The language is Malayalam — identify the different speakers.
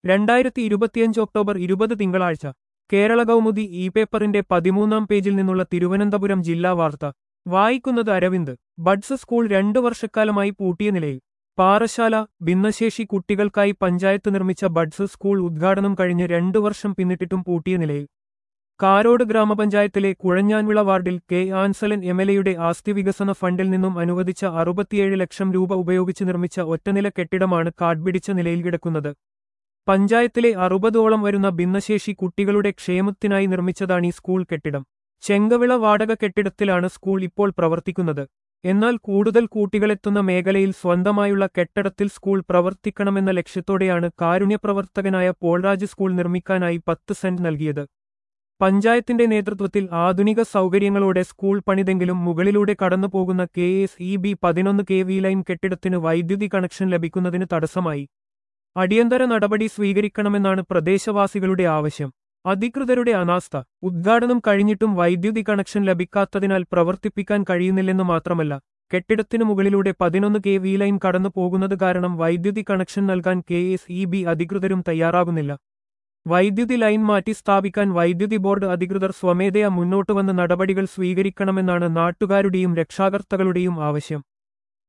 Speaker 1: 2025 ഒക്ടോബർ 20 തിങ്കളാഴ്ച കേരള കൗമുദി ഇ പേപ്പറിന്റെ 13-ാം പേജിൽ നിന്നുള്ള തിരുവനന്തപുരം ജില്ലാ വാർത്ത വായിക്കുന്നത് അരവിന്ദ്. ബഡ്സ് സ്കൂൾ 2 വർഷക്കാലമായി പൂട്ടിയ നിലയിൽ. പാറശാല. ഭിന്നശേഷി കുട്ടികൾക്കായി പഞ്ചായത്ത് നിർമ്മിച്ച ബഡ്സ് സ്കൂൾ ഉദ്ഘാടനം കഴിഞ്ഞ് 2 വർഷം പിന്നിട്ടിട്ടും പൂട്ടിയ നിലയിൽ. കാരോട് ഗ്രാമപഞ്ചായത്തിലെ കുഴഞ്ഞാൻവിള വാർഡിൽ കെ ആൻസലൻ എംഎൽഎയുടെ ആസ്തി വികസന ഫണ്ടിൽ നിന്നും അനുവദിച്ച 67 ലക്ഷം രൂപ ഉപയോഗിച്ച് നിർമ്മിച്ച ഒറ്റനില കെട്ടിടമാണ് കാട്പിടിച്ച നിലയിൽ കിടക്കുന്നത്. പഞ്ചായത്തിലെ 60ഓളം വരുന്ന ഭിന്നശേഷി കുട്ടികളുടെ ക്ഷേമത്തിനായി നിർമ്മിച്ചതാണീ സ്കൂൾ കെട്ടിടം. ചെങ്കവിള വാടക കെട്ടിടത്തിലാണ് സ്കൂൾ ഇപ്പോൾ പ്രവർത്തിക്കുന്നത്. എന്നാൽ കൂടുതൽ കുട്ടികളെത്തുന്ന മേഖലയിൽ സ്വന്തമായുള്ള കെട്ടിടത്തിൽ സ്കൂൾ പ്രവർത്തിക്കണമെന്ന ലക്ഷ്യത്തോടെയാണ് കാരുണ്യപ്രവർത്തകനായ പോൾരാജ് സ്കൂൾ നിർമ്മിക്കാനായി 10 സെന്റ് നൽകിയത്. പഞ്ചായത്തിന്റെ നേതൃത്വത്തിൽ ആധുനിക സൗകര്യങ്ങളോടെ സ്കൂൾ പണിതെങ്കിലും മുകളിലൂടെ കടന്നുപോകുന്ന KSEB 11 kV ലൈൻ കെട്ടിടത്തിന് വൈദ്യുതി കണക്ഷൻ ലഭിക്കുന്നതിന് തടസ്സമായി. അടിയന്തര നടപടി സ്വീകരിക്കണമെന്നാണ് പ്രദേശവാസികളുടെ ആവശ്യം. അധികൃതരുടെ അനാസ്ഥ. ഉദ്ഘാടനം കഴിഞ്ഞിട്ടും വൈദ്യുതി കണക്ഷൻ ലഭിക്കാത്തതിനാൽ പ്രവർത്തിപ്പിക്കാൻ കഴിയുന്നില്ലെന്നു മാത്രമല്ല, കെട്ടിടത്തിനു മുകളിലൂടെ 11 kV ലൈൻ കടന്നു പോകുന്നത് കാരണം വൈദ്യുതി കണക്ഷൻ നൽകാൻ KSEB അധികൃതരും തയ്യാറാകുന്നില്ല. വൈദ്യുതി ലൈൻ മാറ്റി സ്ഥാപിക്കാൻ വൈദ്യുതി ബോർഡ് അധികൃതർ സ്വമേധയാ മുന്നോട്ടുവന്ന് നടപടികൾ സ്വീകരിക്കണമെന്നാണ് നാട്ടുകാരുടെയും രക്ഷാകർത്താക്കളുടെയും ആവശ്യം.